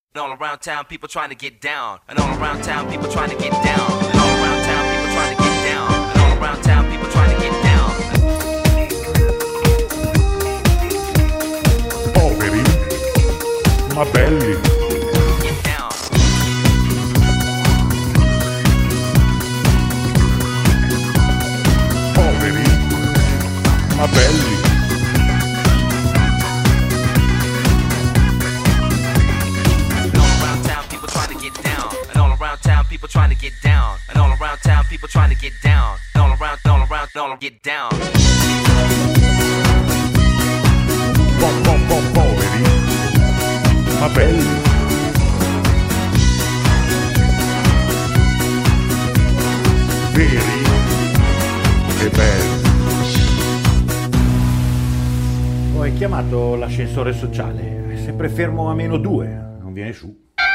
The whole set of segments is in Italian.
And all around town, people trying to get down. And all around town, people trying to get down. And all around town, people trying to get down. And all around town, people trying to get down. Poveri, ma belli. Get down. Poveri, ma belli. People trying to get down, and all around town, people trying to get down, and all around, get down. Poveri, ma belli. Veri e belli. Hai chiamato l'ascensore sociale, è sempre fermo a -2, non viene su.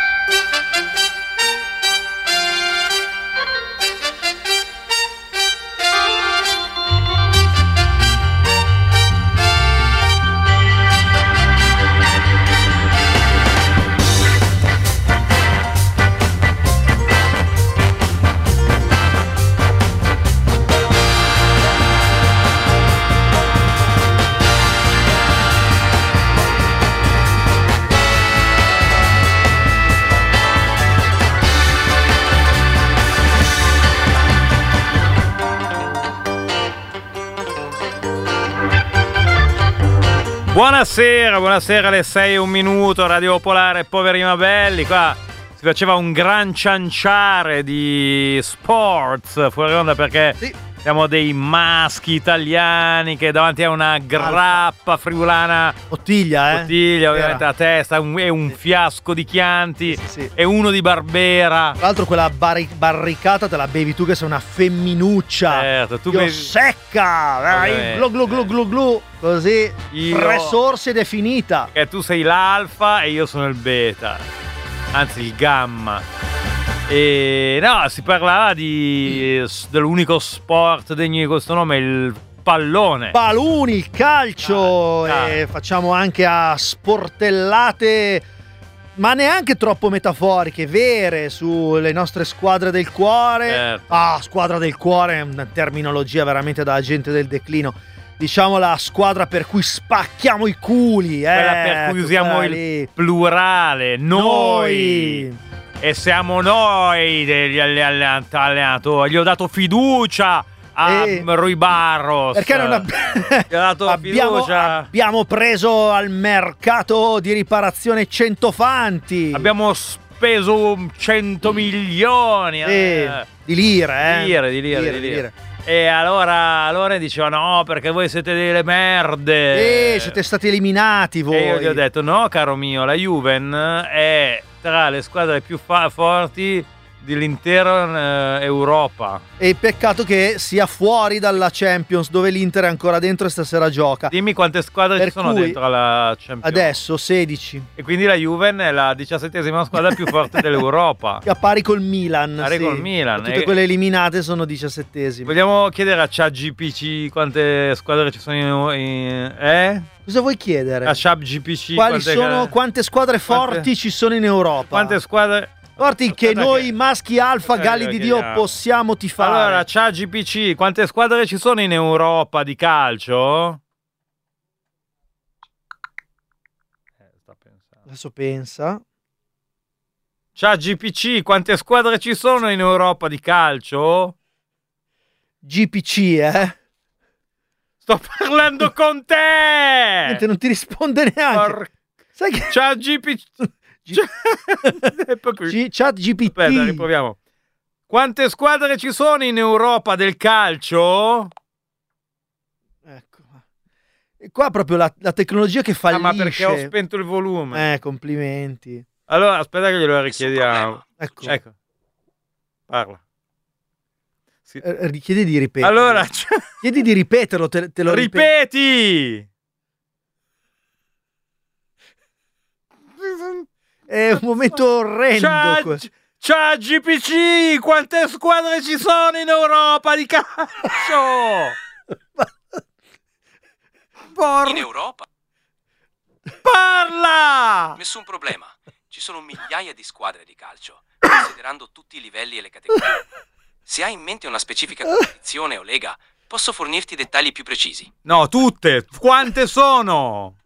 Buonasera alle 6:01, Radio Popolare, poveri ma belli. Qua si faceva un gran cianciare di sports fuori onda perché siamo dei maschi italiani che davanti a una grappa friulana Ottiglia ovviamente a testa è un fiasco di Chianti e uno di Barbera. Tra l'altro quella barricata te la bevi tu che sei una femminuccia. Certo, tu bevi secca, glu glu glu glu glu, così 3 sorsi ed è finita. E tu sei l'alfa e io sono il beta, anzi il gamma. E no, si parlava dell'unico sport degno di questo nome, il pallone. Paluni, il calcio. E facciamo anche a sportellate, ma neanche troppo metaforiche, vere, sulle nostre squadre del cuore. Squadra del cuore è una terminologia veramente da gente del declino. Diciamo la squadra per cui spacchiamo i culi. Quella per cui usiamo il plurale, noi. E siamo noi degli allenatori. Gli ho dato fiducia a Rui Barros. Perché non abbiamo preso al mercato di riparazione 100 fanti. Abbiamo speso 100 milioni di lire. E allora dicevano no, perché voi siete delle merde. Siete stati eliminati voi. E io gli ho detto no, caro mio, la Juven è tra le squadre più forti dell'intera Europa. E peccato che sia fuori dalla Champions, dove l'Inter è ancora dentro e stasera gioca. Dimmi quante squadre ci sono dentro la Champions. Adesso 16. E quindi la Juven è la 17ª squadra più forte dell'Europa. A pari col Milan. Col Milan. Tutte quelle eliminate sono 17esime. Vogliamo chiedere a ChatGPT quante squadre ci sono Cosa vuoi chiedere? A ChatGPT quante squadre forti ci sono in Europa? Quante squadre forti che noi maschi alfa galli di Dio possiamo tifare? Allora, ChatGPT, quante squadre ci sono in Europa di calcio? Sta pensando. Adesso pensa. ChatGPT, quante squadre ci sono in Europa di calcio? GPC, Sto parlando con te! Niente, non ti risponde neanche. Sai che ChatGPT ChatGPT. Aspetta, riproviamo. Quante squadre ci sono in Europa del calcio? Ecco. E qua proprio la tecnologia che fallisce. Ma perché ho spento il volume. Complimenti. Allora, aspetta che glielo richiediamo. Ecco. Parla. Chiedi di ripetere. Allora, chiedi di ripeterlo, te lo ripeti! È un momento orrendo. ChatGPT, quante squadre ci sono in Europa di calcio? In Europa? Parla! Nessun problema. ci sono migliaia di squadre di calcio, considerando tutti i livelli e le categorie. Se hai in mente una specifica competizione o lega, posso fornirti dettagli più precisi. No, tutte! Quante sono?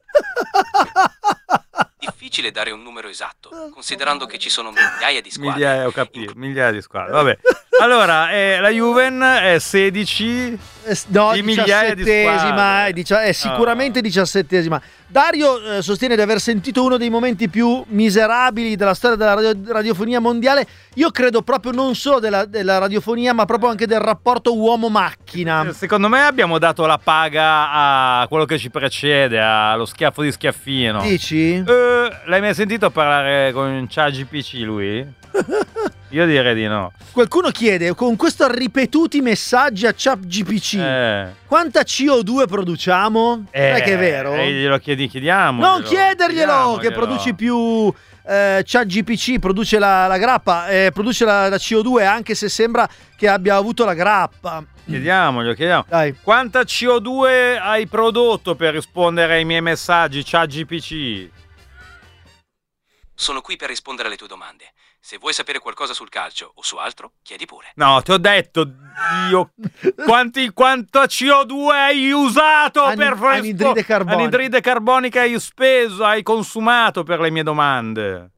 Difficile dare un numero esatto, considerando che ci sono migliaia di squadre. Migliaia, ho capito, migliaia di squadre. Vabbè. Allora, la Juven è 16 di migliaia di squadre. È sicuramente 17esima. Dario sostiene di aver sentito uno dei momenti più miserabili della storia della radiofonia mondiale. Io credo proprio non solo della radiofonia, ma proprio anche del rapporto uomo-macchina. Secondo me abbiamo dato la paga a quello che ci precede, allo schiaffo di Schiaffino. Dici? L'hai mai sentito parlare con ChatGPT lui? Io direi di no. Qualcuno chiede, con questo ripetuti messaggi a ChatGPT, quanta CO2 produciamo? Non è che è vero? Glielo chiediamo. Non chiederglielo, che produci più... ChatGPT produce la grappa, produce la CO2, anche se sembra che abbia avuto la grappa. Chiediamo. Dai. Quanta CO2 hai prodotto per rispondere ai miei messaggi, ChatGPT? Sono qui per rispondere alle tue domande. Se vuoi sapere qualcosa sul calcio o su altro, chiedi pure. No, ti ho detto, Dio, quanta CO2 hai usato per anidride carbonica. Anidride carbonica hai consumato per le mie domande.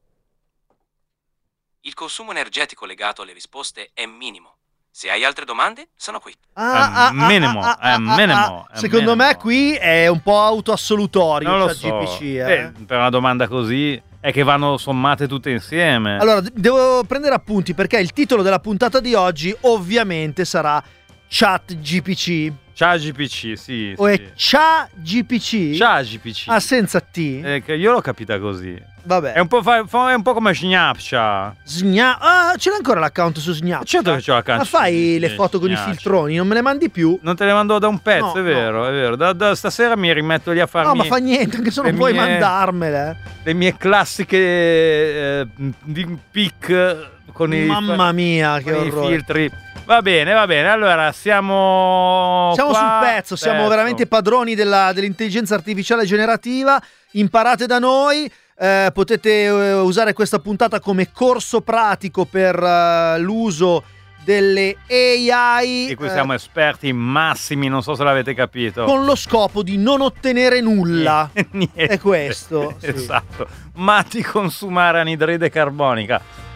Il consumo energetico legato alle risposte è minimo. Se hai altre domande, sono qui. Minimo. Secondo me qui è un po' autoassolutorio. Non lo ChatGPT, per una domanda così è che vanno sommate tutte insieme. Allora, devo prendere appunti perché il titolo della puntata di oggi ovviamente sarà ChatGPT. ChatGPT, sì. O è ChatGPT? ChatGPT. Ah, senza T? Io l'ho capita così. Vabbè. È un po' come Snapchat. Ce l'hai ancora l'account su Snapchat? Certo che c'ho l'account. Ma fai le foto con i filtroni? Non me le mandi più? Non te le mando da un pezzo, No, è vero. Da stasera mi rimetto lì a farmi... No, ma fa niente, anche se non puoi mandarmele. Le mie classiche di pic con Mamma mia, che i orrore. filtri. Va bene. Allora, siamo sul pezzo, siamo Certo. veramente padroni dell'intelligenza artificiale generativa. Imparate da noi. Potete usare questa puntata come corso pratico per l'uso delle AI di cui siamo esperti massimi, non so se l'avete capito. con lo scopo di non ottenere nulla. Niente. È questo, sì. Esatto, ma di consumare anidride carbonica.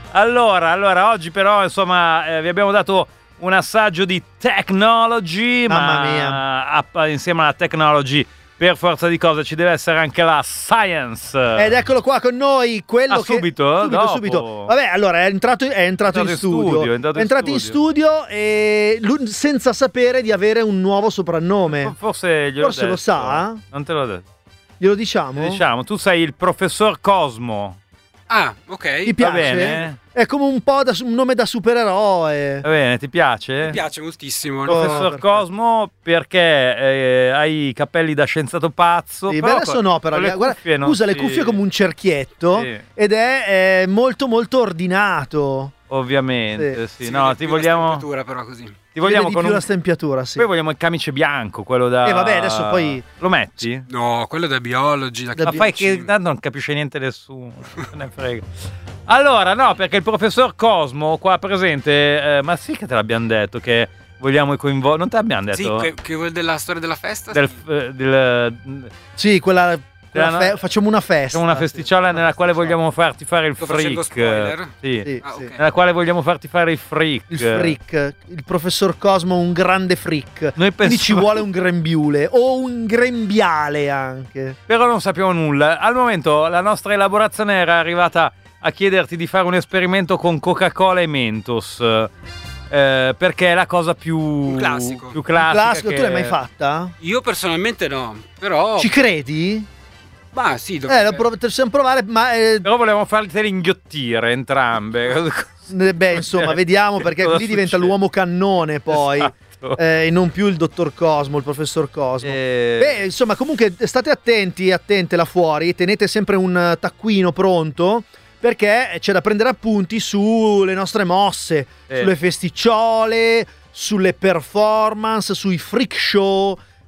Allora oggi però insomma vi abbiamo dato un assaggio di technology. Mamma mia. Insieme alla technology, per forza di cose, ci deve essere anche la science. Ed eccolo qua con noi, quello che... subito? Dopo? Subito. Vabbè, allora è entrato in studio. È entrato in studio e senza sapere di avere un nuovo soprannome. Forse lo sa? Non te l'ho detto. Glielo diciamo? Diciamo, tu sei il professor Cosmo. Ah, ok. Ti piace? Va bene? È come un po' un nome da supereroe. Va bene, ti piace? Mi piace moltissimo. Professor perfetto. Cosmo, perché hai i capelli da scienziato pazzo. Sì, però adesso no, però guarda, usa le cuffie come un cerchietto, sì. ed è molto molto ordinato. Ovviamente, sì. Sì, No, vede ti più la vogliamo. stempiatura, però così. Ti vogliamo Vedi con più un. la stempiatura, sì. Poi vogliamo il camice bianco, quello da. Vabbè, adesso poi. Lo metti? No, quello da biology. Da Ma fai che tanto non capisce niente nessuno. Non ne frega. Allora, no, perché il professor Cosmo qua presente, ma sì che te l'abbiamo detto che vogliamo coinvolgere. Non te l'abbiamo detto? Sì, che della storia della festa? Sì, facciamo una festa. Facciamo una festiciola nella quale vogliamo farti fare il Sto facendo freak. spoiler? Sì. Sì, Ah, sì. ok. Nella quale vogliamo farti fare il freak. Il freak, il professor Cosmo, un grande freak. Noi Quindi ci pensavamo- vuole un grembiule o un grembiale anche. Però non sappiamo nulla. Al momento la nostra elaborazione era arrivata a chiederti di fare un esperimento con Coca-Cola e Mentos. Perché è la cosa più Un classico. più classica. Classico, tu l'hai mai fatta? Io personalmente no, però... Ci credi? Ma sì, Possiamo provare, ma Però volevamo farteli inghiottire entrambe. insomma, vediamo, perché Cosa lì diventa succede? l'uomo cannone poi. Esatto. E non più il dottor Cosmo, il professor Cosmo. Beh, insomma, comunque state attente là fuori, tenete sempre un taccuino pronto, perché c'è da prendere appunti sulle nostre mosse, sulle festicciole, sulle performance, sui freak show.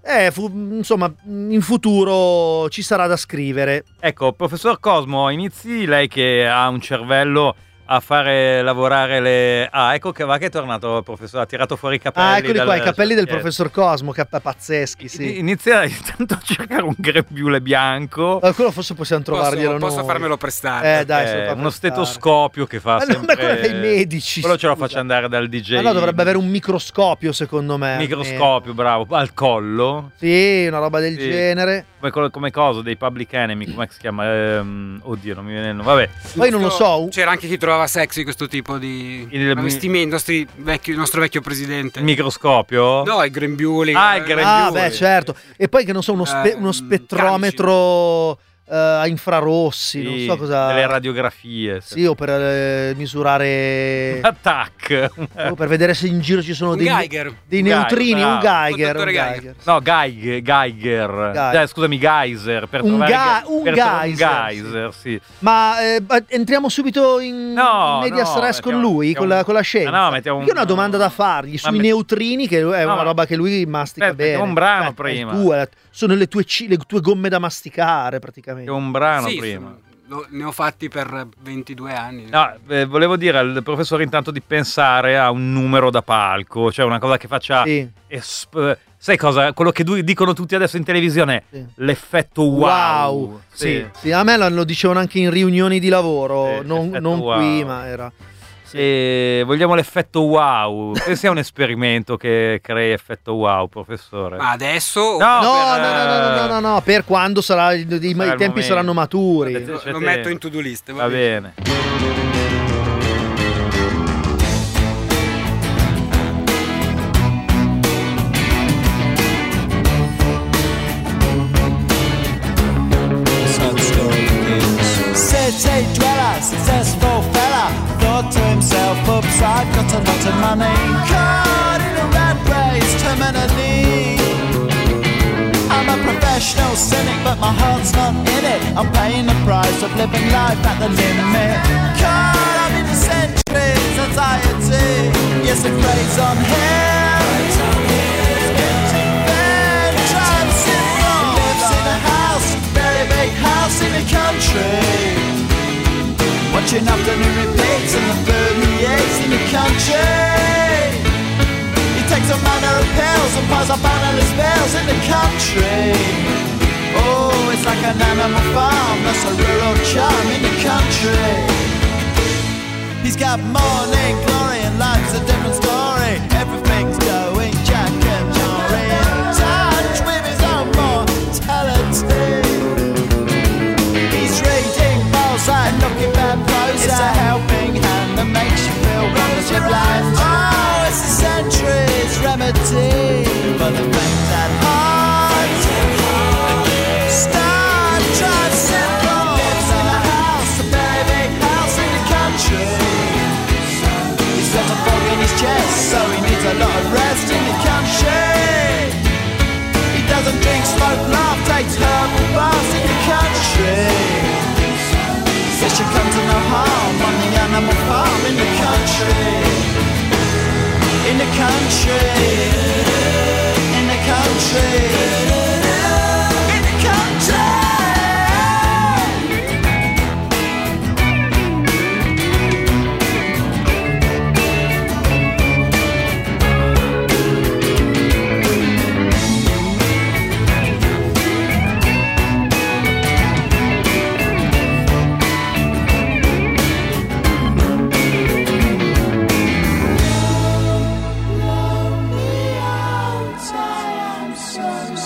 insomma, in futuro ci sarà da scrivere. Ecco, professor Cosmo, inizi lei che ha un cervello a fare lavorare le... Ah, ecco che va che è tornato il professore, ha tirato fuori i capelli. Ah, eccoli qua, i capelli del professor Cosmo, che pazzeschi, sì. Inizia intanto a cercare un grembiule bianco. Quello forse possiamo trovarglielo Posso noi. farmelo prestare. Dai, uno stetoscopio che fa sempre... quello dei medici. Quello ce lo faccio andare dal DJ. Ma no, dovrebbe avere un microscopio, secondo me. Microscopio, bravo, al collo. Sì, una roba del genere. Come cosa, dei Public Enemy, come si chiama? Oddio, non mi viene il nome. Vabbè. Poi non lo so. C'era anche chi trovava sexy questo tipo di investimento, il nostro vecchio presidente. Il microscopio? No, i grembiuli. Il grembiuli. Beh, certo. E poi che non so, uno spettrometro a infrarossi, non so cosa. Delle radiografie. Sì, o per misurare Attack. o per vedere se in giro ci sono dei neutrini, un Geiger. No, Geiger. Scusami, Geyser, per trovare un Geyser, sì. Ma entriamo subito in medias res con lui, con la scienza. Io ho una domanda da fargli sui neutrini, che è una roba che lui mastica bene. Un brano prima. Sono le tue gomme da masticare, praticamente. È un brano prima. Ne ho fatti per 22 anni. No, volevo dire al professore intanto di pensare a un numero da palco, cioè una cosa che faccia... Sì. Sai cosa? Quello che dicono tutti adesso in televisione, l'effetto wow. Sì, a me lo dicevano anche in riunioni di lavoro, non wow. Qui, ma era... E vogliamo l'effetto wow. Questo è un esperimento che crea effetto wow, professore. Ma adesso? No, per quando i tempi saranno maturi. Lo metto in to-do list. Va bene. City dweller, successful fella, thought to himself, oops, I've got a lot of money. Caught in a rat race, terminally. I'm a professional cynic, but my heart's not in it. I'm paying the price of living life at the limit. Caught up in the centuries, anxiety. Yes, the craze on him. Then drives him wrong. Lives in a house, very big house in the country. Watching afternoon repeats and the food he eats in the country. He takes a manner of pills and piles up analyst bills in the country. Oh, it's like an animal farm, that's a rural charm in the country. He's got morning glory and life's a different story. Everything's going Jack and Jory, in touch with his own mortality. He's reading Mozart, looking bad prose. It's a helping hand that makes you feel wonderfully blind. Oh, it's a century's remedy for the pain at heart. Star Trek syndrome. Lives in a house, a very big house in the country. He's got a fog in his chest, so he needs a lot of rest in the country. He doesn't drink, smoke, laugh, takes herbal baths in the country. Says you come to no harm on the animal farm in the country. In the country. In the country. In the country. So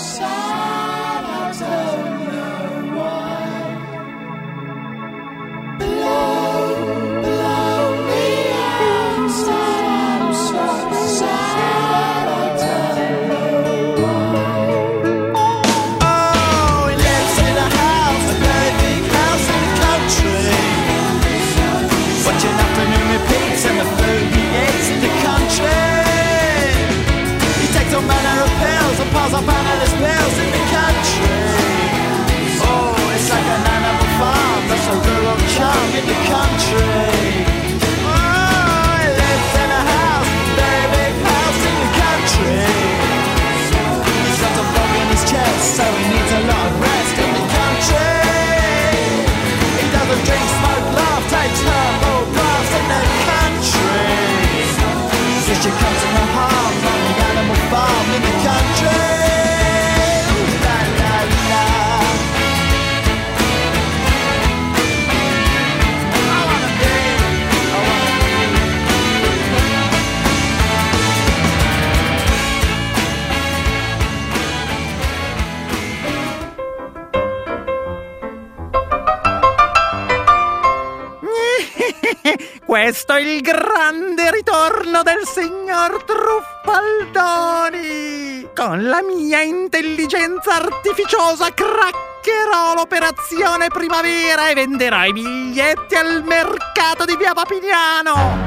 Questo è il grande ritorno del signor Truffaldoni. Con la mia intelligenza artificiosa craccherò l'operazione primavera e venderò i biglietti al mercato di via Papignano.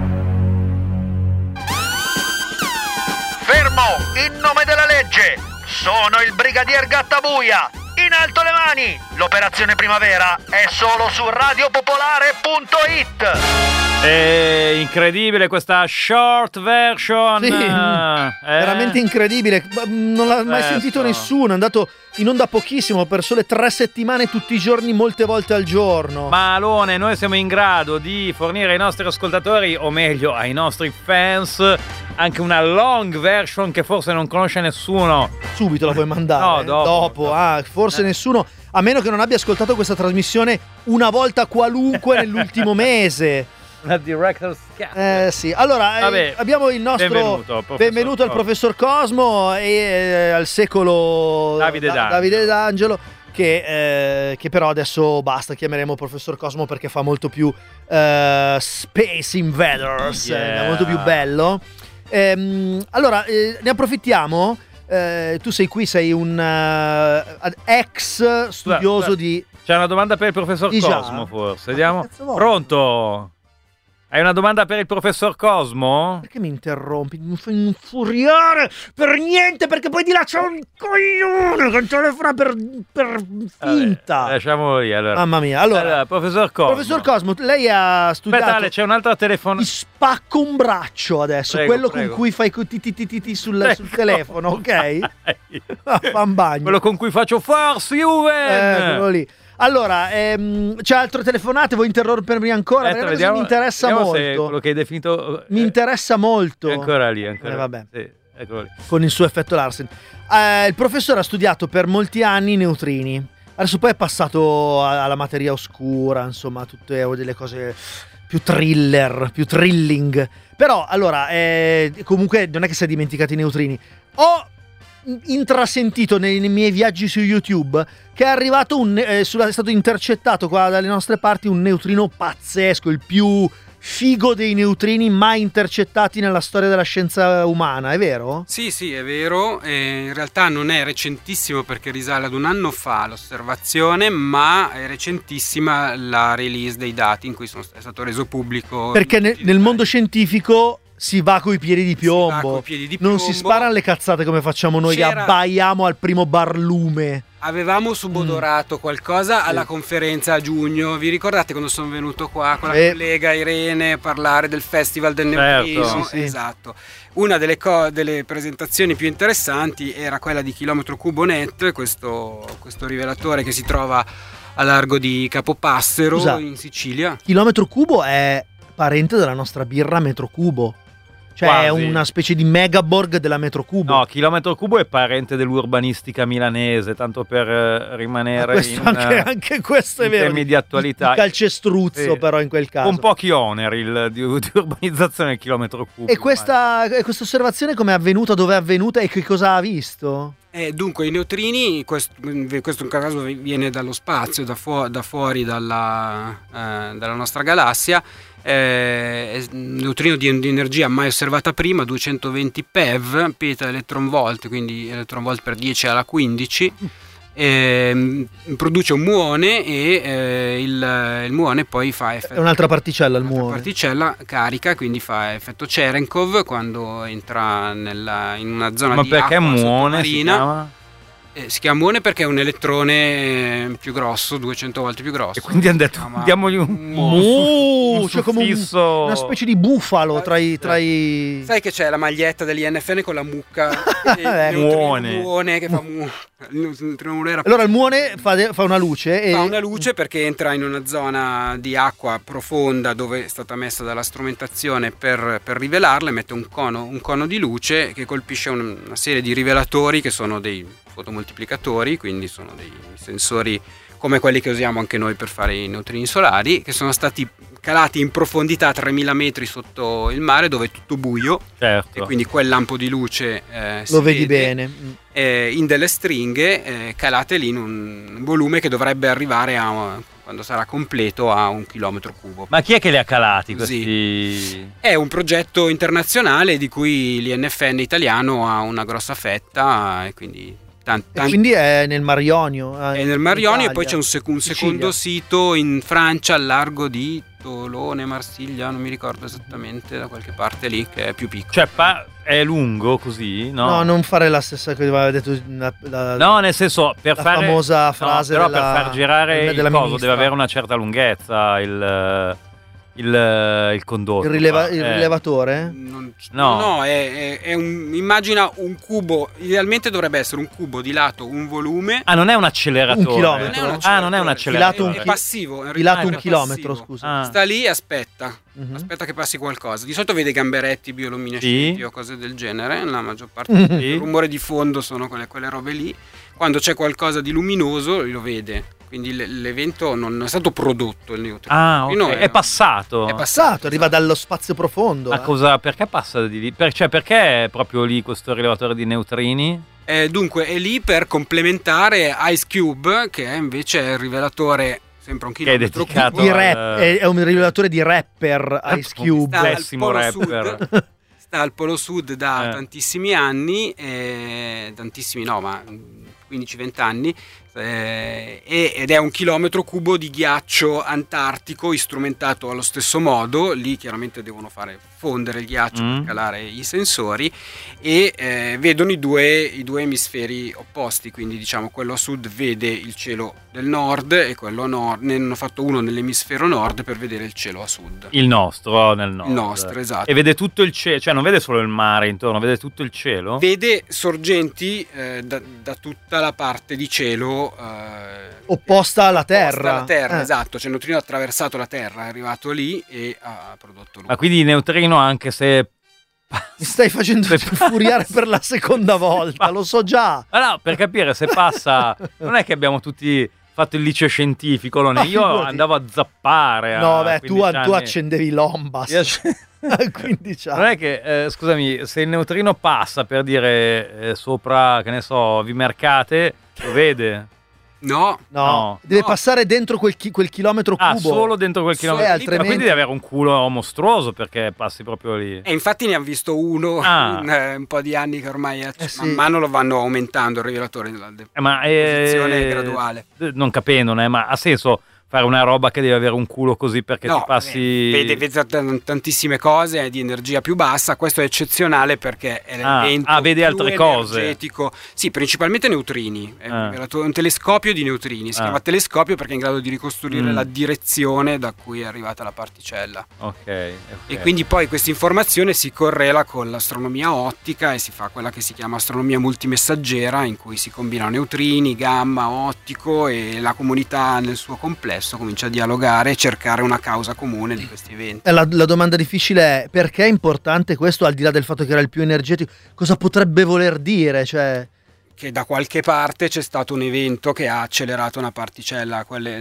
Fermo, in nome della legge! Sono il brigadier Gattabuia! In alto le mani! L'operazione primavera è solo su radiopopolare.it! È incredibile questa short version. Sì, veramente incredibile. Non l'ha mai sentito nessuno. È andato in onda pochissimo, per sole 3 settimane tutti i giorni, molte volte al giorno. Ma Alone, noi siamo in grado di fornire ai nostri ascoltatori, o meglio ai nostri fans, anche una long version che forse non conosce nessuno. Subito la puoi mandare? No, dopo. Forse nessuno, a meno che non abbia ascoltato questa trasmissione una volta qualunque nell'ultimo mese. Una director's cut. Sì. Allora, abbiamo il nostro benvenuto al professor Cosmo e al secolo Davide D'Angelo, che però adesso basta, chiameremo professor Cosmo perché fa molto più Space Invaders, è molto più bello. Allora, ne approfittiamo. Tu sei qui, sei un ex studioso di... C'è una domanda per il professor Cosmo, forse. Vediamo. Pronto? Hai una domanda per il professor Cosmo? Perché mi interrompi? Mi fai infuriare per niente, perché poi di là c'è un coglione che telefona per finta. Lasciamolo lì, allora. Mamma mia. Allora, professor Cosmo. Professor Cosmo, lei ha studiato... Aspetta, c'è un'altra telefonata. Ti spacco un braccio adesso, quello con cui fai ti sul telefono, ok? Fa un bagno. Quello con cui faccio Force Juven. Quello lì. Allora, c'è altre telefonate? Vuoi interrompermi ancora? Vediamo, mi interessa molto. Se quello che hai definito mi interessa molto. È ancora lì, vabbè. Sì, eccolo lì. Con il suo effetto Larsen. Il professore ha studiato per molti anni i neutrini. Adesso poi è passato alla materia oscura, insomma, tutte delle cose più thriller, più thrilling. Però, allora, comunque non è che si è dimenticato i neutrini. Ho intrasentito nei miei viaggi su YouTube che è arrivato è stato intercettato qua dalle nostre parti un neutrino pazzesco, il più figo dei neutrini mai intercettati nella storia della scienza umana, è vero? Sì, è vero. In realtà non è recentissimo perché risale ad un anno fa l'osservazione, ma è recentissima la release dei dati in cui è stato reso pubblico. Perché nel mondo scientifico si va coi piedi di piombo. Non si sparano le cazzate come facciamo noi che abbaiamo al primo barlume. Avevamo subodorato qualcosa alla conferenza a giugno. Vi ricordate quando sono venuto qua con la collega Irene a parlare del Festival del Neutrino? Sì. Esatto. Una delle presentazioni più interessanti era quella di Chilometro Cubo Net, questo rivelatore che si trova a largo di Capopassero in Sicilia. Chilometro Cubo è parente della nostra birra Metro Cubo. Cioè quasi. È una specie di megaborg della Metro Cubo. No, Chilometro Cubo è parente dell'urbanistica milanese, tanto per rimanere anche questo è vero. Temi di attualità. Il calcestruzzo, però in quel caso. Con pochi oneri di urbanizzazione del Chilometro Cubo. E questa osservazione come è avvenuta, dove è avvenuta e che cosa ha visto? Dunque i neutrini, questo in caso viene dallo spazio, da fuori dalla nostra galassia. Neutrino di energia mai osservata prima, 220 PeV, peta-electron volt, quindi electron volt per 10 alla 15. Produce un muone e il muone poi fa effetto. È un'altra particella il muone. Una particella carica, quindi fa effetto Cherenkov quando entra in una zona di acqua sottomarina. Si chiama muone perché è un elettrone più grosso, 200 volte più grosso. E quindi hanno detto diamogli un cioè come una specie di bufalo tra i... Sai che c'è la maglietta dell'INFN con la mucca? Muone che fa Allora il muone fa una luce. Fa una luce perché entra in una zona di acqua profonda dove è stata messa dalla strumentazione per rivelarla, e mette un cono di luce che colpisce una serie di rivelatori che sono dei fotomoltiplicatori, quindi sono dei sensori come quelli che usiamo anche noi per fare i neutrini solari, che sono stati calati in profondità 3000 metri sotto il mare dove è tutto buio, certo. E quindi quel lampo di luce lo vedi bene in delle stringhe calate lì in un volume che dovrebbe arrivare a quando sarà completo, a 1 chilometro cubo. Ma chi è che li ha calati Così. questi? È un progetto internazionale di cui l'INFN italiano ha una grossa fetta, e quindi E quindi è nel Mar Ionio. è nel Mar Ionio, e poi c'è un Sicilia. secondo sito in Francia, al largo di Tolone, Marsiglia, non mi ricordo esattamente, da qualche parte lì, che è più piccolo. Cioè, è lungo così? No, non fare la stessa che aveva detto No, nel senso, per la fare famosa frase però della- per far girare della il coso ministra. deve avere una certa lunghezza il condotto. il rilevatore. No, immagina un cubo, idealmente dovrebbe essere un cubo di lato, un volume. Ah, non è un acceleratore. Un chilometro. Non è un acceleratore. È passivo. Di lato un passivo. chilometro, scusa. Ah. Sta lì e aspetta. Mhm. Aspetta che passi qualcosa. Di solito vede gamberetti bioluminescenti o cose del genere. La maggior parte Mhm. del rumore di fondo sono quelle robe lì. Quando c'è qualcosa di luminoso lo vede. Quindi l'evento non è stato prodotto, il neutrino. Ah, ok. No, È passato. È Passato, arriva dallo spazio profondo. Ma cosa, perché passa di lì? Perché è proprio lì questo rilevatore di neutrini? Dunque è lì per complementare Ice Cube, che è invece il rivelatore sempre un Che è chilometro dedicato cubo. Di rap, è un rilevatore di rapper Ice Cube. Sta al Pessimo polo rapper. sud. Sta al Polo Sud da Eh. tantissimi anni, tantissimi no, ma 15-20 anni, ed è un chilometro cubo di ghiaccio antartico istrumentato allo stesso modo. Lì chiaramente devono fare fondere il ghiaccio per calare i sensori, e vedono i due emisferi opposti, quindi diciamo quello a sud vede il cielo del nord e quello a nord. Ne hanno fatto uno nell'emisfero nord per vedere il cielo a sud. Il nostro, nel nord. Il nostro, esatto. E vede tutto il cielo, cioè non vede solo il mare intorno, vede tutto il cielo? Vede sorgenti da tutta la parte di cielo Opposta alla Terra. opposta alla Terra, esatto. Cioè il neutrino ha attraversato la Terra, è arrivato lì e ha prodotto lui. Ma quindi il neutrino, anche se... Mi stai facendo infuriare per la seconda volta, lo so già. Ma no, per capire se passa... Non è che abbiamo tutti fatto il liceo scientifico, Ma io figurati. andavo a zappare. No, a beh, tu 15 anni. accendevi l'Ombas. Io A 15 anni. Non è che, scusami, se il neutrino passa, per dire, sopra, che ne so, Vimercate, lo vede? No, No, deve passare dentro quel chilometro cubo. Ah, solo dentro quel chilometro. altrimenti- Ma quindi devi avere un culo mostruoso perché passi proprio lì. e infatti ne hanno visto uno Ah. un po' di anni che ormai sì. man mano lo vanno aumentando il rivelatore. La Ma posizione graduale. Non capendone, ma ha senso fare una roba che deve avere un culo così perché No, ti passi... vede tantissime cose, è di energia più bassa. Questo è eccezionale perché è l'evento vede più altre cose. energetico. Sì, principalmente neutrini. È Ah. un telescopio di neutrini. Si Ah. chiama telescopio perché è in grado di ricostruire la direzione da cui è arrivata la particella. Ok. E quindi poi questa informazione si correla con l'astronomia ottica e si fa quella che si chiama astronomia multimessaggera, in cui si combinano neutrini, gamma, ottico, e la comunità nel suo complesso comincia a dialogare e cercare una causa comune di questi eventi. La domanda difficile è: perché è importante questo, al di là del fatto che era il più energetico? Cosa potrebbe voler dire? Cioè, Che da qualche parte c'è stato un evento che ha accelerato una particella a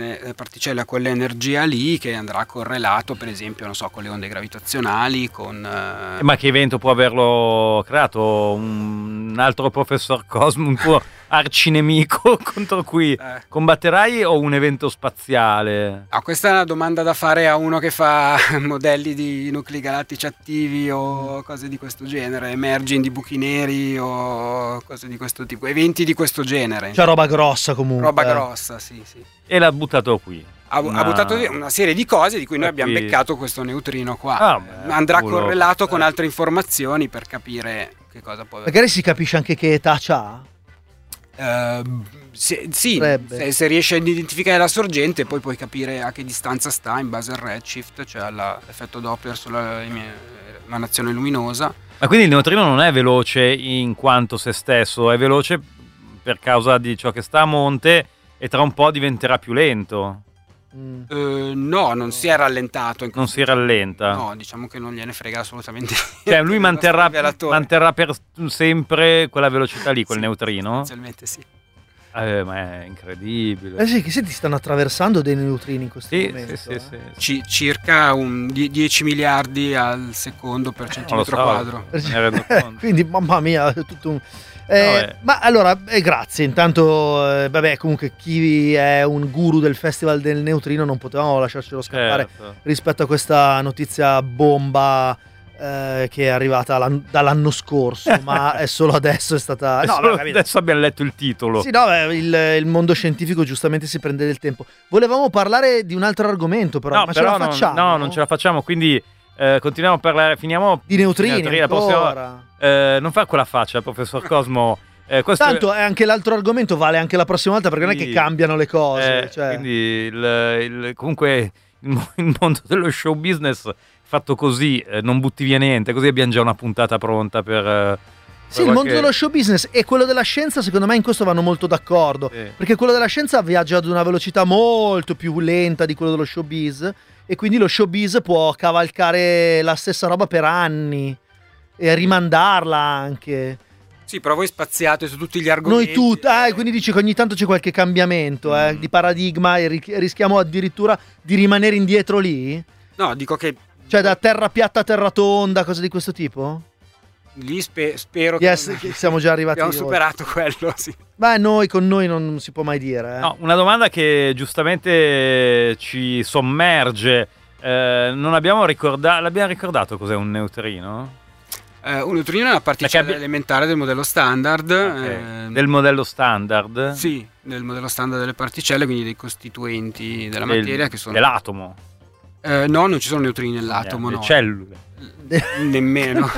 quell'energia lì, che andrà correlato per esempio, non so, con le onde gravitazionali, con Ma che evento può averlo creato? Un altro professor Cosmo, un tuo arcinemico contro cui combatterai, o un evento spaziale? questa è una domanda da fare a uno che fa modelli di nuclei galattici attivi o cose di questo genere, emerging di buchi neri o cose di questo tipo, eventi di questo genere. c'è roba grossa comunque. Roba grossa, sì. E l'ha buttato qui. Ha buttato via una serie di cose di cui noi E abbiamo qui- beccato questo neutrino qua. Ah, beh, Andrà culo. correlato con altre informazioni per capire che cosa può avere. Magari si capisce anche che età c'ha. Sì, Potrebbe. se riesci a identificare la sorgente, poi puoi capire a che distanza sta in base al redshift, cioè all'effetto Doppler sull'emanazione luminosa. Ma quindi il neutrino non è veloce in quanto se stesso, è veloce per causa di ciò che sta a monte e tra un po' diventerà più lento. No, non si è rallentato. Non si rallenta. No, diciamo che non gliene frega assolutamente. Cioè lui niente del nostro manterrà rivelatore. per sempre quella velocità lì, quel neutrino? Essenzialmente sì. Ma è incredibile. Sì, che ti stanno attraversando dei neutrini in questo momento. Sì. Circa 10 miliardi al secondo per centimetro quadro. Quindi, mamma mia, è tutto un... ma allora, grazie. Intanto, comunque chi è un guru del Festival del Neutrino non potevamo lasciarcelo scappare rispetto a questa notizia bomba che è arrivata dall'anno scorso, ma è solo adesso è stata... adesso abbiamo letto il titolo. Sì, il mondo scientifico giustamente si prende del tempo. Volevamo parlare di un altro argomento, però, ce la facciamo? No, non ce la facciamo, quindi continuiamo a parlare, finiamo di neutrini la prossima, non fa quella faccia, professor Cosmo. Tanto è anche l'altro argomento vale anche la prossima volta, perché non è che cambiano le cose. Quindi comunque il mondo dello show business fatto così, non butti via niente, così abbiamo già una puntata pronta per... Sì, il mondo dello show business e quello della scienza secondo me in questo vanno molto d'accordo, perché quello della scienza viaggia ad una velocità molto più lenta di quello dello showbiz, e quindi lo showbiz può cavalcare la stessa roba per anni e rimandarla anche. Sì, però voi spaziate su tutti gli argomenti. Noi tutti, quindi dici che ogni tanto c'è qualche cambiamento di paradigma e rischiamo addirittura di rimanere indietro lì? No, dico che... Cioè da terra piatta a terra tonda, cose di questo tipo? Lì spero che siamo già arrivati. Abbiamo superato quello, sì. Beh, con noi non si può mai dire. No, una domanda che giustamente ci sommerge. Non abbiamo ricordato. L'abbiamo ricordato cos'è un neutrino? Un neutrino è una particella elementare del modello standard. Del modello standard? Sì, del modello standard delle particelle, quindi dei costituenti della materia che sono... Dell'atomo? No, non ci sono neutrini nell'atomo, le cellule. Nemmeno.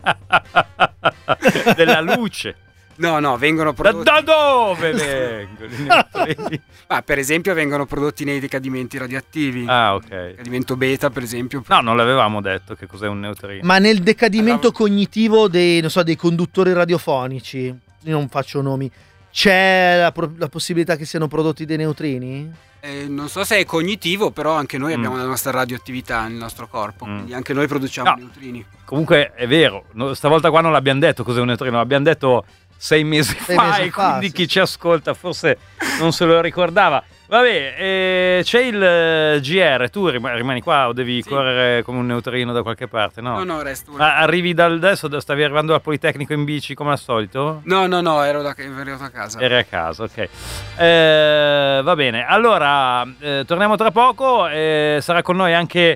Della luce. No, vengono prodotti... Da dove vengono? Per esempio vengono prodotti nei decadimenti radioattivi. Ok. Decadimento beta, per esempio. No, non l'avevamo detto che cos'è un neutrino. Ma nel decadimento cognitivo dei conduttori radiofonici, io non faccio nomi, c'è la possibilità che siano prodotti dei neutrini? Non so se è cognitivo, però anche noi abbiamo la nostra radioattività nel nostro corpo, quindi anche noi produciamo neutrini. Comunque è vero, stavolta qua non l'abbiamo detto cos'è un neutrino, l'abbiamo detto 6 mesi fa, e quindi chi ci ascolta forse non se lo ricordava. Vabbè, c'è il GR, tu rimani qua o devi correre come un neutrino da qualche parte? No, resto. Arrivi adesso, stavi arrivando al Politecnico in bici come al solito? No, ero arrivato a casa. Eri a casa, ok. Va bene, allora torniamo tra poco, sarà con noi anche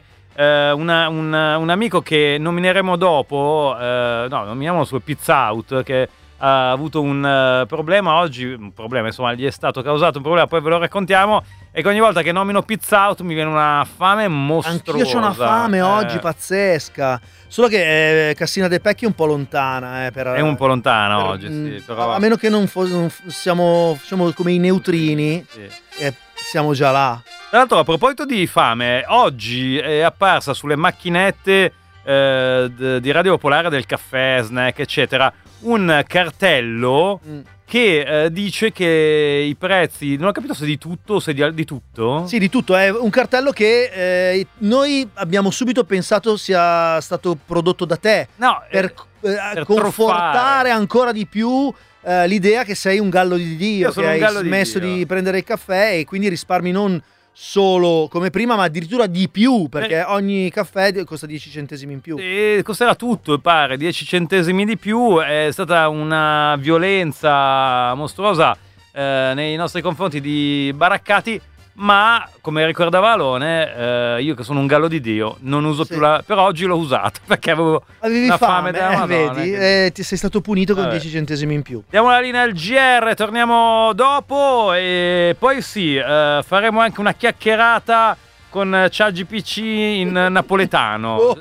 un amico che nomineremo dopo, nominiamo su Pizza Out, che ha avuto un problema oggi, insomma gli è stato causato un problema, poi ve lo raccontiamo, e che ogni volta che nomino Pizza Out mi viene una fame mostruosa. Anch'io c'ho una fame oggi pazzesca, solo che Cassina dei Pecchi è un po' lontana. È un po' lontana oggi, sì, però... A meno che non siamo come i neutrini, siamo già là. Tra l'altro, a proposito di fame, oggi è apparsa sulle macchinette di Radio Popolare del caffè, snack, eccetera, un cartello che dice che i prezzi, non ho capito se di tutto o se di tutto. Sì, di tutto, è un cartello che noi abbiamo subito pensato sia stato prodotto da te, per confortare ancora di più l'idea che sei un gallo di Dio, che hai smesso di prendere il caffè e quindi risparmi non solo come prima, ma addirittura di più, perché ogni caffè costa 10 centesimi in più. E costerà tutto, pare, 10 centesimi di più. È stata una violenza mostruosa nei nostri confronti di baraccati, ma come ricordava Alone, io che sono un gallo di Dio non uso più però oggi l'ho usato perché avevi una fame della Madonna, vedi, ti sei stato punito con 10 centesimi in più. Diamo la linea al GR, torniamo dopo e poi faremo anche una chiacchierata con ChatGPT in napoletano.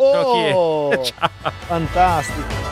Fantastico.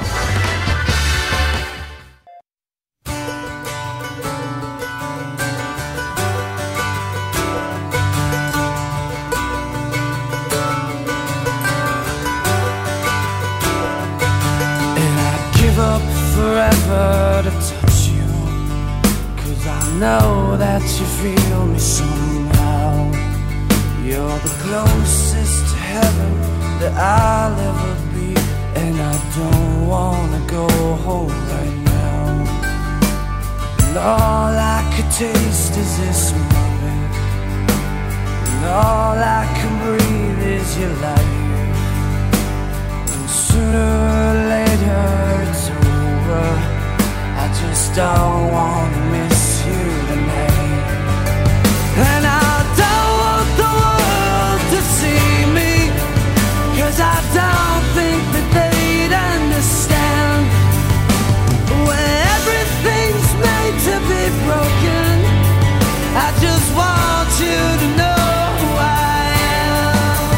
Forever to touch you, 'cause I know that you feel me somehow. You're the closest to heaven that I'll ever be, and I don't wanna go home right now. And all I could taste is this moment, and all I can breathe is your light. And sooner or later it's over, I just don't wanna miss you tonight. And I don't want the world to see me, 'cause I don't think that they'd understand. When everything's made to be broken, I just want you to know who I am.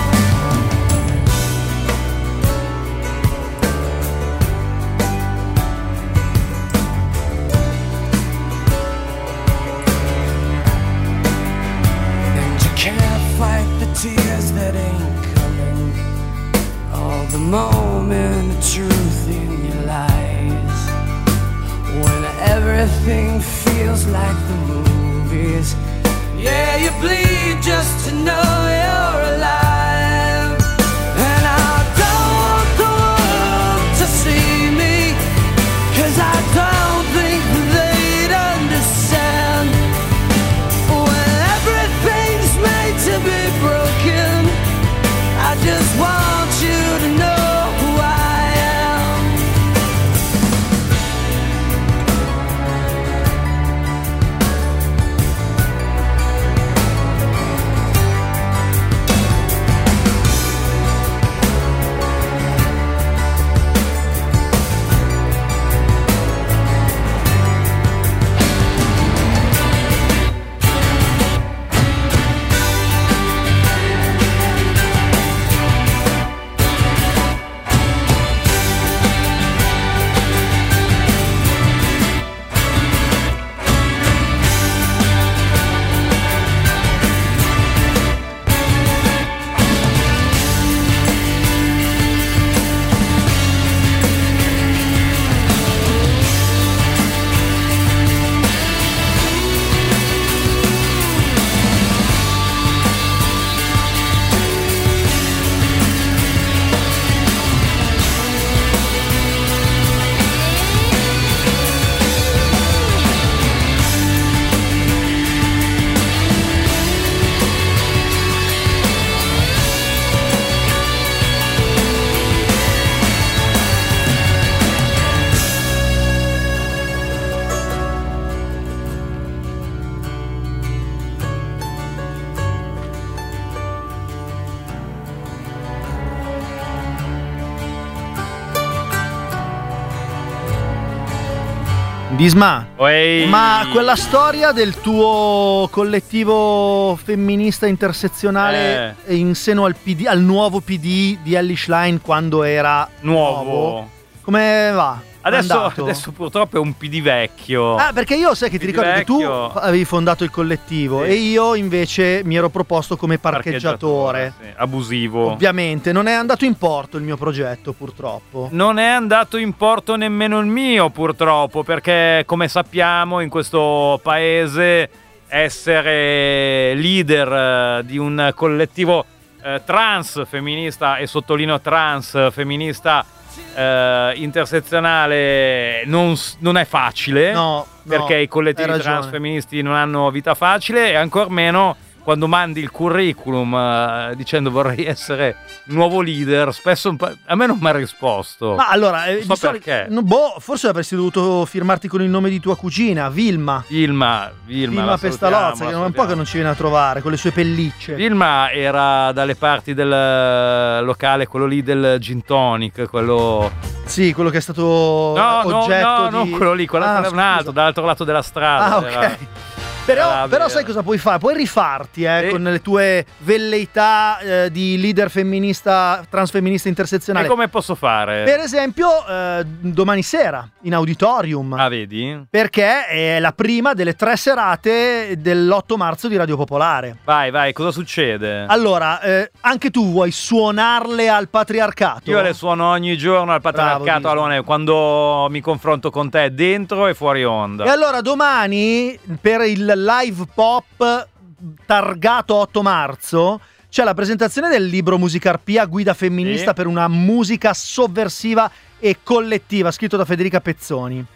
And you can't fight the tears that ain't coming, all the moment of truth in your lies. When everything feels like the movies, yeah, you bleed just to know you're alive. And I don't want the world to see me, 'cause I don't think they'd understand. When everything's made to be broken, I just want you to know who I am. Disma, Oi. ma quella storia del tuo collettivo femminista intersezionale in seno al PD, al nuovo PD di Elly Schlein quando era nuovo, come va? Adesso purtroppo è un PD vecchio. Ah, perché io sai che ti ricordo che tu avevi fondato il collettivo, sì, e io invece mi ero proposto come parcheggiatore. Sì, abusivo. Ovviamente non è andato in porto il mio progetto, purtroppo. Non è andato in porto nemmeno il mio, purtroppo, perché come sappiamo in questo paese essere leader di un collettivo trans femminista, e sottolineo trans femminista, intersezionale non è facile, no, perché i collettivi trans femministi non hanno vita facile, e ancor meno quando mandi il curriculum dicendo vorrei essere nuovo leader, spesso a me non mi ha risposto. Ma allora, non so perché. Forse avresti dovuto firmarti con il nome di tua cugina, Vilma Pestalozza, che non è un po' che non ci viene a trovare con le sue pellicce. Vilma era dalle parti del locale, quello lì del Gin Tonic, quello... Sì, quello che è stato oggetto di... non quello lì, quello è un altro, dall'altro lato della strada. Ok. Però sai cosa puoi fare? Puoi rifarti con le tue velleità di leader femminista, transfemminista intersezionale. E come posso fare? Per esempio, domani sera in auditorium. Ah, vedi? Perché è la prima delle 3 serate dell'8 marzo di Radio Popolare. Vai, cosa succede? Allora, anche tu vuoi suonarle al patriarcato? Io le suono ogni giorno al patriarcato, Alone, quando mi confronto con te dentro e fuori onda. E allora domani, per il live pop targato 8 marzo, c'è la presentazione del libro Musicarpia, guida femminista per una musica sovversiva e collettiva, scritto da Federica Pezzoni.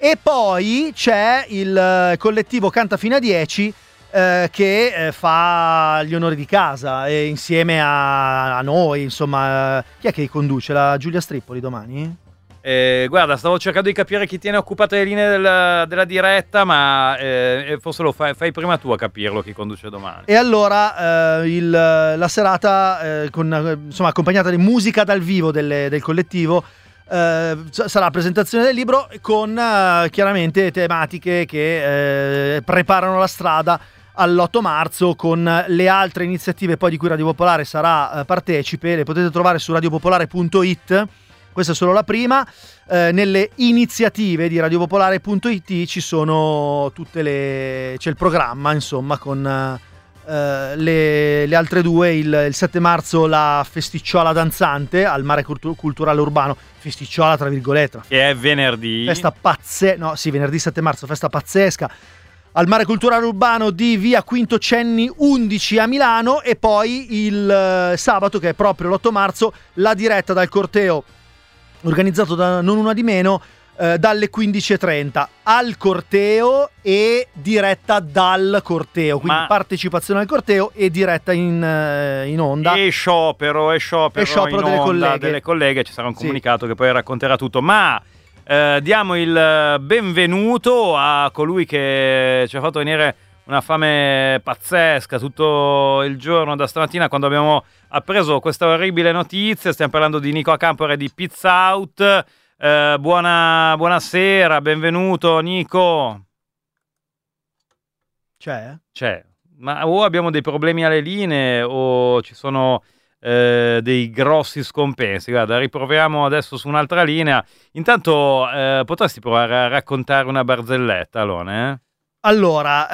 E poi c'è il collettivo Canta fino a 10 che fa gli onori di casa e insieme a noi, insomma. Chi è che conduce? La Giulia Strippoli domani? Guarda, stavo cercando di capire chi tiene occupate le linee della diretta, ma forse lo fai prima tu a capirlo chi conduce domani. E allora la serata insomma, accompagnata di musica dal vivo del collettivo, sarà la presentazione del libro con chiaramente tematiche che preparano la strada all'8 marzo con le altre iniziative poi di cui Radio Popolare sarà partecipe. Le potete trovare su radiopopolare.it. Questa è solo la prima. Nelle iniziative di radiopopolare.it ci sono c'è il programma, insomma, con le altre due. Il 7 marzo la festicciola danzante al Mare Culturale Urbano, festicciola tra virgolette, che è venerdì. Festa venerdì 7 marzo, festa pazzesca al Mare Culturale Urbano di via Quinto Cenni 11 a Milano. E poi il sabato, che è proprio l'8 marzo, la diretta dal corteo organizzato da Non Una di Meno, dalle 15:30 al corteo e diretta dal corteo, quindi partecipazione al corteo e diretta in onda. E sciopero delle colleghe. Ci sarà un comunicato che poi racconterà tutto, ma diamo il benvenuto a colui che ci ha fatto venire una fame pazzesca tutto il giorno da stamattina quando abbiamo appreso questa orribile notizia. Stiamo parlando di Nico Acampora e di Pizza Out. Buonasera, benvenuto Nico. C'è? Ma o abbiamo dei problemi alle linee o ci sono dei grossi scompensi. Guarda, riproviamo adesso su un'altra linea. Intanto potresti provare a raccontare una barzelletta, Alone? Allora,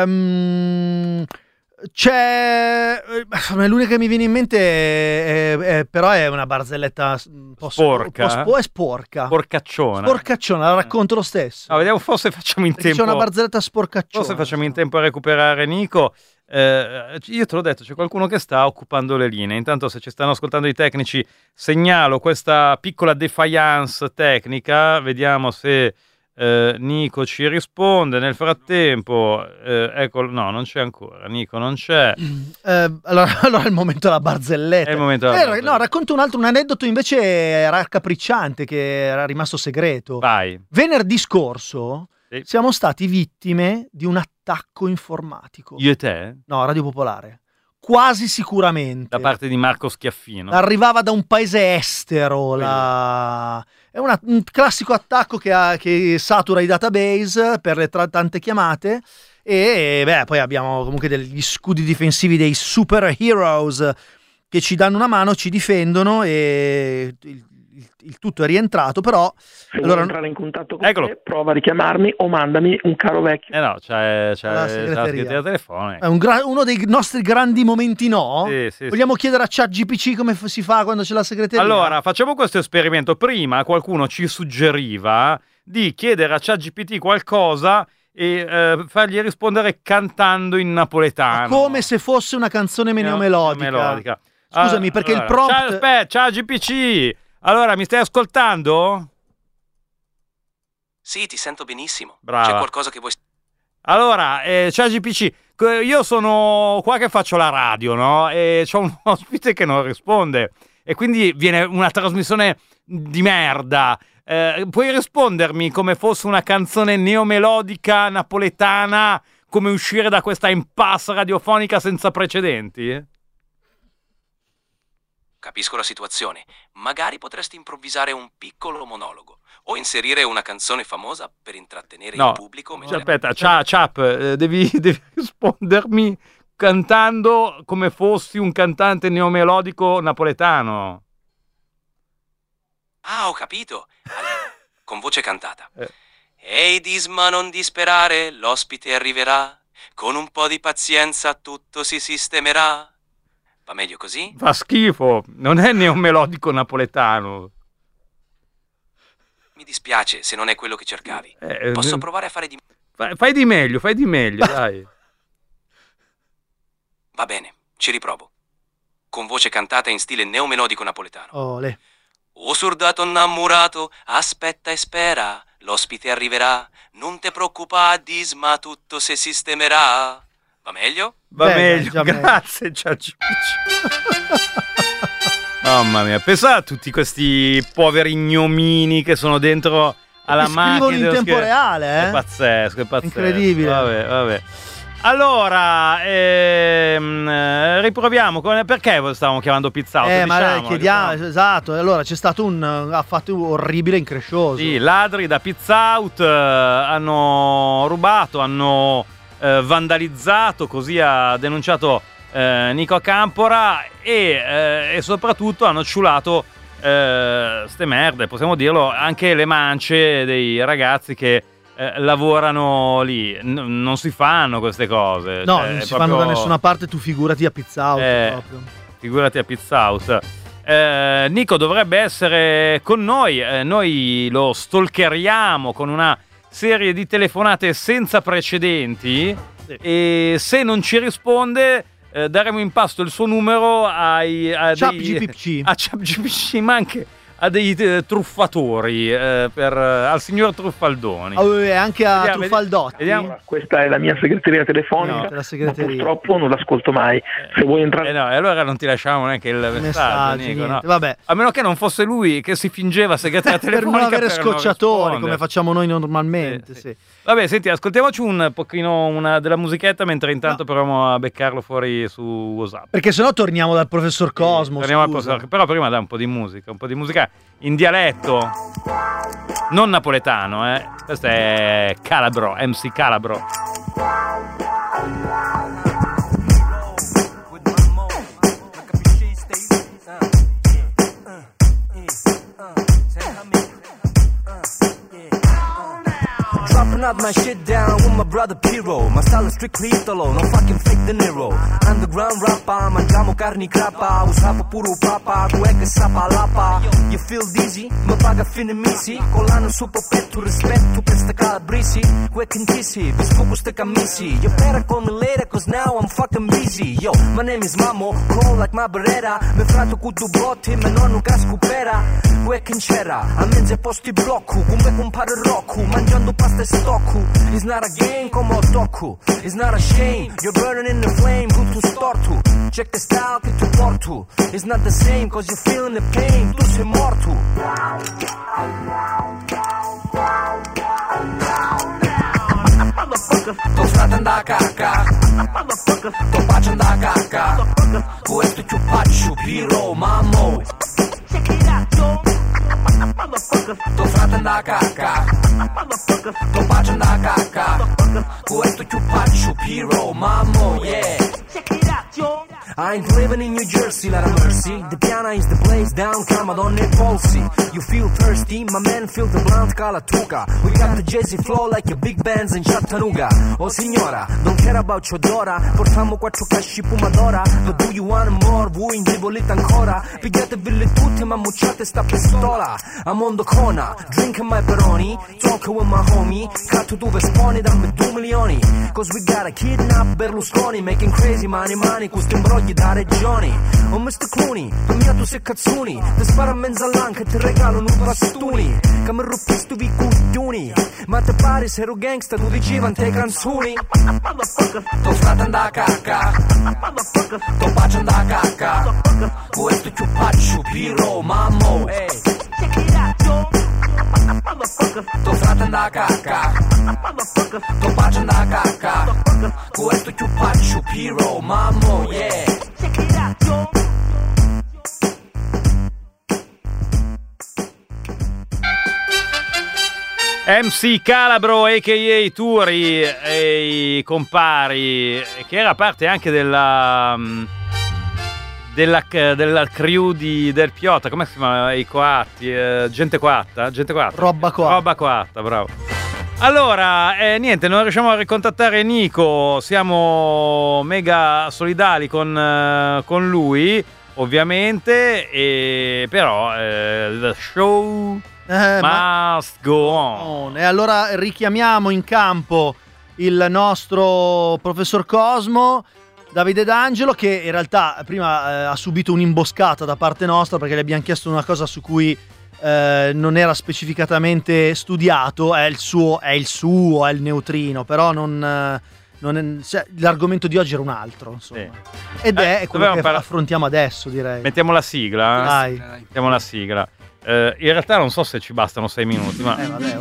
c'è l'unica che mi viene in mente però è una barzelletta un po' sporca. È sporca. Sporcacciona, la racconto lo stesso. No, vediamo, forse facciamo in tempo. C'è una barzelletta sporcacciona. Forse facciamo in tempo a recuperare Nico. Io te l'ho detto, c'è qualcuno che sta occupando le linee. Intanto, se ci stanno ascoltando i tecnici, segnalo questa piccola defiance tecnica. Vediamo se Nico ci risponde. Nel frattempo, ecco, no, non c'è ancora. Nico non c'è. Allora è il momento della barzelletta. È il momento della barzelletta. No, racconto un aneddoto invece raccapricciante che era rimasto segreto. Vai. Venerdì scorso siamo stati vittime di un attacco informatico. Io e te? No, Radio Popolare. Quasi sicuramente. Da parte di Marco Schiaffino. Arrivava da un paese estero. È un classico attacco che satura i database per le tante chiamate. E poi abbiamo comunque degli scudi difensivi dei super heroes che ci danno una mano, ci difendono e il tutto è rientrato, però se vuoi entrare in contatto con te, prova a richiamarmi o mandami un caro vecchio. No, c'è la segreteria telefonica. È uno dei nostri grandi momenti, no? Sì, vogliamo chiedere a ChatGPT come si fa quando c'è la segreteria? Allora, facciamo questo esperimento. Prima qualcuno ci suggeriva di chiedere a ChatGPT qualcosa e fargli rispondere cantando in napoletano. Come se fosse una canzone neomelodica. Scusami, perché il prompt... Ciao GPT! Allora, mi stai ascoltando? Sì, ti sento benissimo. Brava. C'è qualcosa che vuoi... Allora, ChatGPT, io sono qua che faccio la radio, no? E c'ho un ospite che non risponde. E quindi viene una trasmissione di merda. Puoi rispondermi come fosse una canzone neomelodica napoletana, come uscire da questa impasse radiofonica senza precedenti? Capisco la situazione. Magari potresti improvvisare un piccolo monologo o inserire una canzone famosa per intrattenere il pubblico. Aspetta, Chap, devi rispondermi cantando come fossi un cantante neomelodico napoletano. Ah, ho capito. Allora, con voce cantata. Ehi Disma, non disperare, l'ospite arriverà. Con un po' di pazienza tutto si sistemerà. Va meglio così? Fa schifo, non è neomelodico napoletano. Mi dispiace se non è quello che cercavi. Posso provare a fare di... Fai di meglio, dai. Va bene, ci riprovo. Con voce cantata in stile neomelodico napoletano. Ole. O soldato innamorato, aspetta e spera, l'ospite arriverà. Non te preoccupare, Disma, tutto si sistemerà. Va meglio? Va meglio, grazie Giorgio. Mamma mia, pensa a tutti questi poveri gnomini che sono dentro alla macchina. Scrivono in tempo reale, È pazzesco, è pazzesco. Incredibile. Vabbè. Allora, riproviamo. Perché stavamo chiamando Pizza Out? Ma chiediamo, esatto. Allora c'è stato un affatto orribile increscioso. Sì, ladri da Pizza Out hanno rubato, hanno vandalizzato, così ha denunciato Nico Campora e soprattutto hanno ciulato ste merde, possiamo dirlo, anche le mance dei ragazzi che lavorano lì. Non si fanno queste cose. No, non si fanno da nessuna parte, tu figurati a Pizza Out proprio. Figurati a Pizza House. Nico dovrebbe essere con noi, noi lo stalkeriamo con una serie di telefonate senza precedenti, sì. E se non ci risponde daremo in pasto il suo numero a ChatGPT, ma anche a dei truffatori, al signor Truffaldoni. E anche a Truffaldotti. Questa è la mia segreteria telefonica, la segreteria. Ma purtroppo non l'ascolto mai. Se vuoi entrare... no, e allora non ti lasciamo neanche il messaggio, Nico, no? Vabbè. A meno che non fosse lui che si fingeva segretaria telefonica per non avere scocciatori, come facciamo noi normalmente. Sì. Vabbè, senti, ascoltiamoci un pochino della musichetta mentre intanto proviamo a beccarlo fuori su WhatsApp. Perché sennò torniamo dal professor Cosmo. Però prima dai un po' di musica in dialetto non napoletano, questo è Calabro, MC Calabro. Dropping out my shit down with my brother Piro. My style is strictly Italo, no fucking fake De Niro. Underground rapper, mangiamo carni crappa. Usapo puro papa, quel che sapa lapa. You feel dizzy? Mi paga a fine mesi. Collano su popetto, rispetto per sta calabrisi. Quel che intisi, vi sfugo ste camisi. Io pera con me later, cause now I'm fucking busy. Yo, my name is Mamo, call like my beretta. Me frato cu du botti, me nonno cascupera. Quel che c'era, a mezzo posti blocco. Come compare Roku, mangiando pasta e stocco. It's not a game come Otoku. It's not a shame, you're burning in the flame. Tutto storto, check the style che tu porto. It's not the same cause you're feeling the pain. Tu sei morto. Tuo frate anda a cacca, tuo bacio anda a cacca. Questo è più paccio, Piro, mammo. Tuo frate anda a cacca, tuo bacio anda a cacca. Questo è più paccio, Piro, mammo, yeah. I ain't living in New Jersey, let 'em mercy. The piano is the place down, Camadonna e Polsi. You feel thirsty, my man feel the blunt Calatuca. We got the jazzy flow like your big bands in Chattanooga. Oh signora, don't care about your Dora. Portiamo 4 casci Pumadora. But do you want more? Voi indebolite ancora? Pigliatevele tutte ma mucciate sta pistola. I'm on the corner, drinking my Peroni. Talking with my homie. Catto dove sponi, dammi 2 milioni. Cause we gotta kidnap Berlusconi. Making crazy money, questo imbrogli da regioni. Oh Mr. Clooney, per mia tu sei cazzuni. Ti sparo a mezzo all'anca e ti regalano un bastoni. Che mi ruppisto vi coglioni. Ma te pare se ero gangsta tu dicevan te canzoni. Tuo frate anda a cacca, tuo bacio anda a cacca. Questo è più paccio, Piro, mammo, ehi. Tuo frate anda a cacca, tuo bacio anda a cacca. Questo è più paccio, Piro, mammo, yeah. MC Calabro a.k.a. Turi e i compari, che era parte anche della crew del Piotta, come si chiama? I coatti, gente coatta? Roba coatta, bravo. Allora, niente, non riusciamo a ricontattare Nico, siamo mega solidali con lui, ovviamente, però the show must go on. E allora richiamiamo in campo il nostro professor Cosmo. Davide D'Angelo, che in realtà prima ha subito un'imboscata da parte nostra perché gli abbiamo chiesto una cosa su cui non era specificatamente studiato, è il neutrino, però l'argomento di oggi era un altro, insomma. Sì. Ed è quello che affrontiamo adesso, direi. Mettiamo la sigla? Dai. Mettiamo la sigla. In realtà non so se ci bastano 6 minuti, ma... vabbè,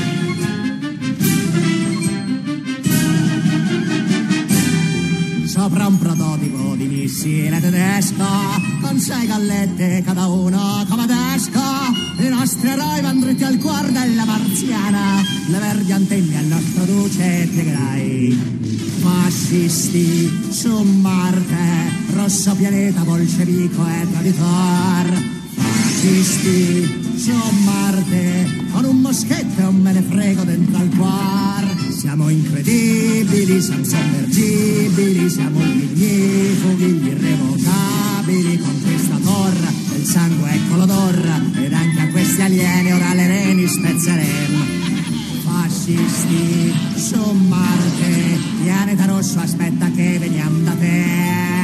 Sopra un prototipo di missile tedesco, con 6 gallette cada uno come desco, i nostri eroi van dritti al cuore della marziana, le verdi antenne al nostro duce Tigray. Fascisti su Marte, rosso pianeta bolscevico e traditor. Fascisti su Marte, con un moschetto e un me ne frego dentro al cuore. Siamo incredibili, siamo sommergibili, siamo gli ignifughi, gli irrevocabili, conquistator del sangue e colodor, ed anche a questi alieni ora le reni spezzeremo. Fascisti su Marte, pianeta rosso aspetta che veniamo da te.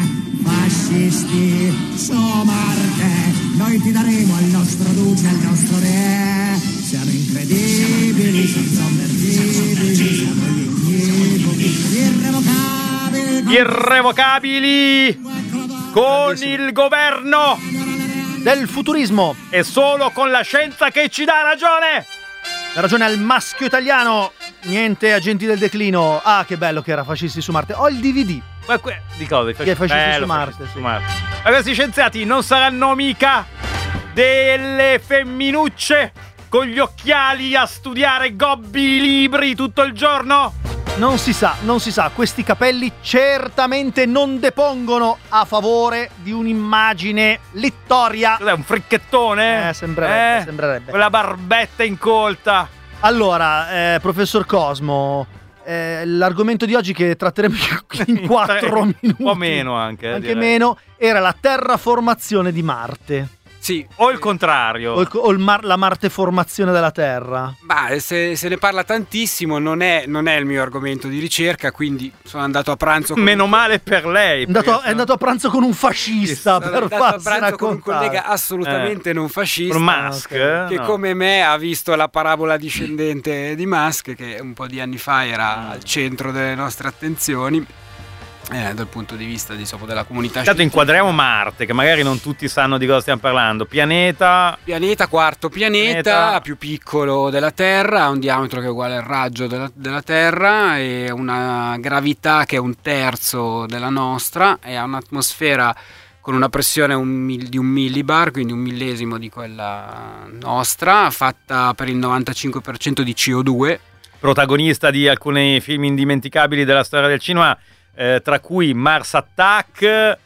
Fascisti su Marte, noi ti daremo al nostro duce, al nostro re. Siamo incredibili, siamo sommergibili, siamo gli irrevocabili. Irrevocabili con il governo del futurismo e solo con la scienza che ci dà ragione. La ragione al maschio italiano. Niente agenti del declino. Ah, che bello che era Fascisti su Marte. Ho il DVD. Ma di cosa? Che è Fascisti su Marte, sì. Ma questi scienziati non saranno mica delle femminucce con gli occhiali a studiare gobbi libri tutto il giorno? Non si sa. Questi capelli certamente non depongono a favore di un'immagine littoria. Cos'è, un fricchettone? Sembrerebbe. Quella barbetta incolta. Allora, professor Cosmo, l'argomento di oggi che tratteremo in 4 minuti. Un po' meno anche direi. Meno, era la terraformazione di Marte. Sì. O il contrario. La marteformazione della Terra. Bah, se ne parla tantissimo, non è il mio argomento di ricerca, quindi sono andato a pranzo con Meno male per lei. È andato a pranzo con un fascista per farsi raccontare. Con un collega assolutamente non fascista. Un Musk. Che come me ha visto la parabola discendente di Musk, che un po' di anni fa era al centro delle nostre attenzioni. Dal punto di vista della comunità. Intanto inquadriamo Marte, che magari non tutti sanno di cosa stiamo parlando. Quarto pianeta più piccolo della Terra, ha un diametro che è uguale al raggio della Terra e una gravità che è 1/3 della nostra, e ha un'atmosfera con una pressione di 1 millibar, quindi 1/1000 di quella nostra, fatta per il 95% di CO2. Protagonista di alcuni film indimenticabili della storia del cinema, tra cui Mars Attack,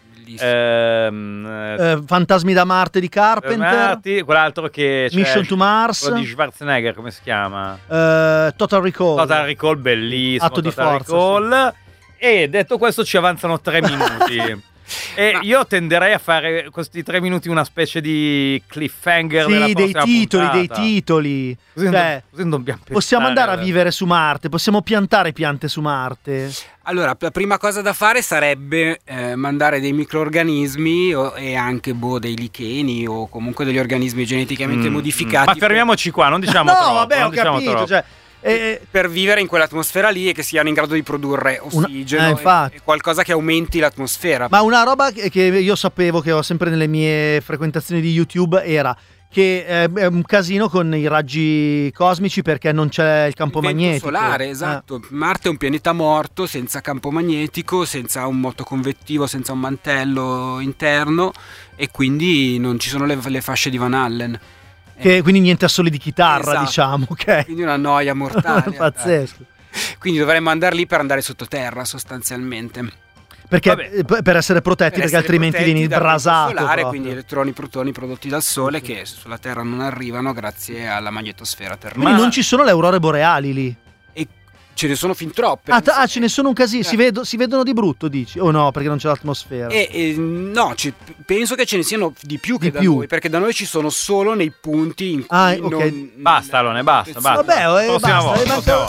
Fantasmi da Marte di Carpenter, quell'altro che Mission to Mars, quello di Schwarzenegger, come si chiama? Total Recall, bellissimo. Atto di forza, sì. E detto questo ci avanzano 3 minuti. E io tenderei a fare questi 3 minuti una specie di cliffhanger della prossima puntata. Dei titoli. Così non dobbiamo possiamo andare a vivere su Marte, possiamo piantare piante su Marte. Allora, la prima cosa da fare sarebbe mandare dei microrganismi e anche dei licheni o comunque degli organismi geneticamente modificati. Ma fermiamoci qua, non diciamo troppo. No, vabbè, ho capito, per vivere in quell'atmosfera lì e che siano in grado di produrre ossigeno e qualcosa che aumenti l'atmosfera. Ma una roba che io sapevo, che ho sempre nelle mie frequentazioni di YouTube, era che è un casino con i raggi cosmici perché non c'è il campo magnetico solare, esatto. Marte è un pianeta morto, senza campo magnetico, senza un moto convettivo, senza un mantello interno, e quindi non ci sono le fasce di Van Allen. Quindi niente assoli di chitarra, esatto. Diciamo, ok. Quindi una noia mortale. Pazzesco. Quindi dovremmo andare lì per andare sottoterra, sostanzialmente. Perché per essere protetti, perché altrimenti vieni brasato. Solare, quindi elettroni, protoni prodotti dal Sole che sulla Terra non arrivano grazie alla magnetosfera terrestre. Quindi non ci sono le aurore boreali lì. Ce ne sono fin troppe. Ce ne sono un casino. Si vedono di brutto, dici? O no, perché non c'è l'atmosfera? No, penso che ce ne siano di più che da noi, perché da noi ci sono solo nei punti in cui Basta, Alone, basta. Vabbè, basta.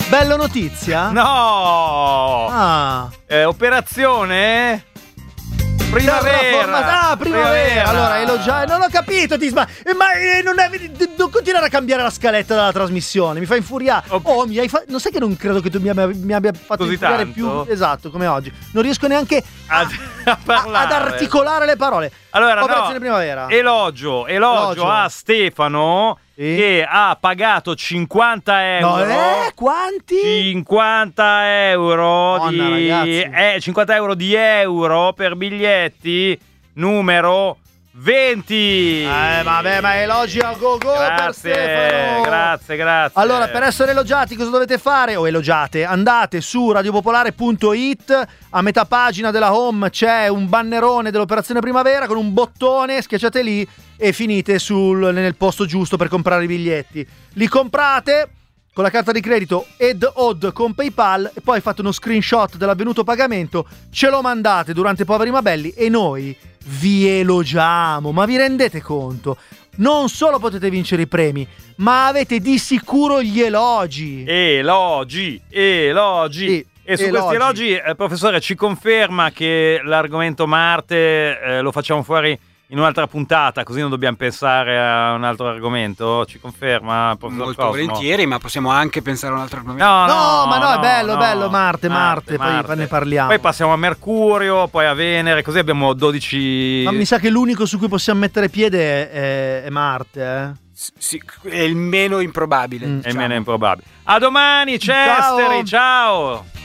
Bello notizia? No! Operazione? Primavera! Primavera! Allora, elogiare. Non ho capito, ma non continuare a cambiare la scaletta della trasmissione, mi fa infuriare. Non sai che non credo che tu mi abbia fatto così infuriare tanto? più. Esatto, come oggi. Non riesco neanche ad articolare le parole. Allora, Operazione Primavera. Elogio a Stefano che ha pagato 50 euro. Quanti? 50 euro di 50 euro di euro per biglietti numero 20. Vabbè, ma elogi a go-go per Stefano. Grazie. Allora, per essere elogiati cosa dovete fare? O elogiate? Andate su radiopopolare.it, a metà pagina della home c'è un bannerone dell'Operazione Primavera con un bottone, schiacciate lì e finite nel posto giusto per comprare i biglietti. Li comprate con la carta di credito ed OD con PayPal e poi fate uno screenshot dell'avvenuto pagamento, ce lo mandate durante Poveri ma Belli e noi vi elogiamo. Ma vi rendete conto? Non solo potete vincere i premi, ma avete di sicuro gli elogi. Elogi. Sì, e su questi elogi, professore, ci conferma che l'argomento Marte lo facciamo fuori in un'altra puntata, così non dobbiamo pensare a un altro argomento? Ci conferma, professor Molto Cosmo? volentieri, ma possiamo anche pensare a un altro argomento. No, è bello, Marte, poi ne parliamo. Poi passiamo a Mercurio, poi a Venere, così abbiamo 12... Ma mi sa che l'unico su cui possiamo mettere piede è Marte, Sì, è il meno improbabile. È il meno improbabile. A domani, Cesteri, ciao.